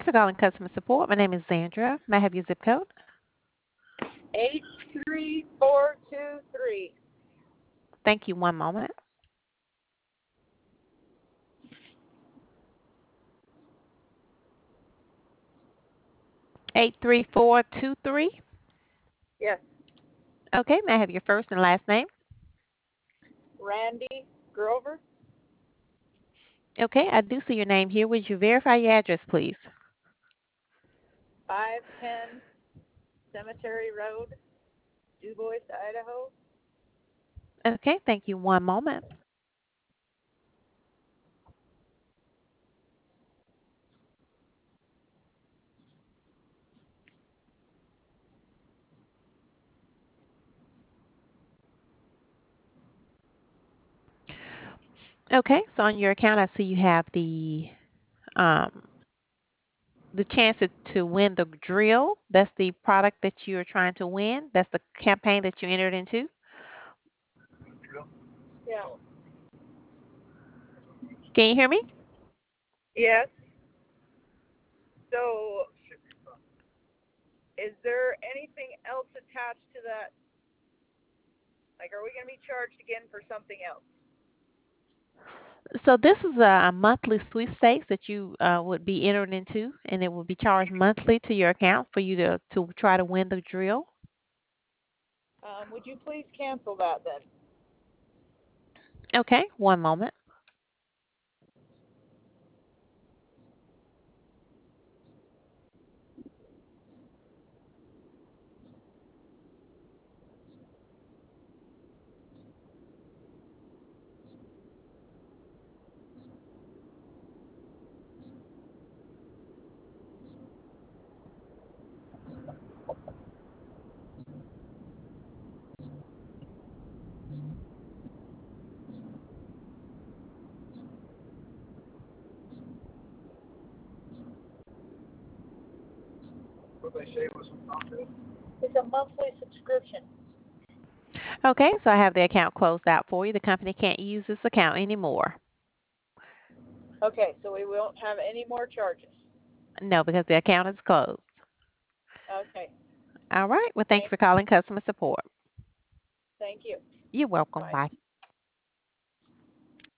you for calling customer support. My name is Sandra. May I have your zip code? 83423. Thank you. One moment. 83423. Yes. Okay. May I have your first and last name? Randy Grover, Okay. I do see your name here. Would you verify your address, please? 510 Cemetery Road, DuBois, Idaho. Okay. Thank you. One moment. Okay. So on your account, I see you have um, the chance to win the drill. That's the product that you're trying to win. That's the campaign that you entered into. Yeah. Can you hear me? Yes. So, is there anything else attached to that? Like, are we going to be charged again for something else? So this is a monthly sweepstakes that you would be entered into, and it will be charged monthly to your account for you to try to win the drill. Would you please cancel that then? Okay, one moment. What they say was it's a monthly subscription. Okay, so I have the account closed out for you. The company can't use this account anymore. Okay, so we won't have any more charges. No, because the account is closed. Okay. All right. Well, thank you Thank, for calling customer support. thank you. You're welcome. Bye. Bye.